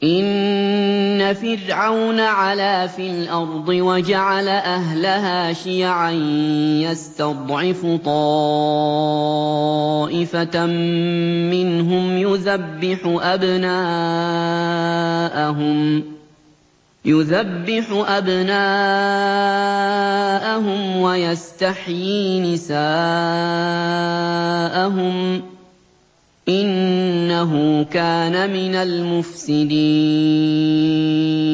إِنَّ فِرْعَوْنَ عَلَا فِي الْأَرْضِ وَجَعَلَ أَهْلَهَا شِيَعًا يَسْتَضْعِفُ طَائِفَةً مِّنْهُمْ يُذَبِّحُ أَبْنَاءَهُمْ وَيَسْتَحْيِي نِسَاءَهُمْ ۚ إِنَّهُ كَانَ مِنَ الْمُفْسِدِينَ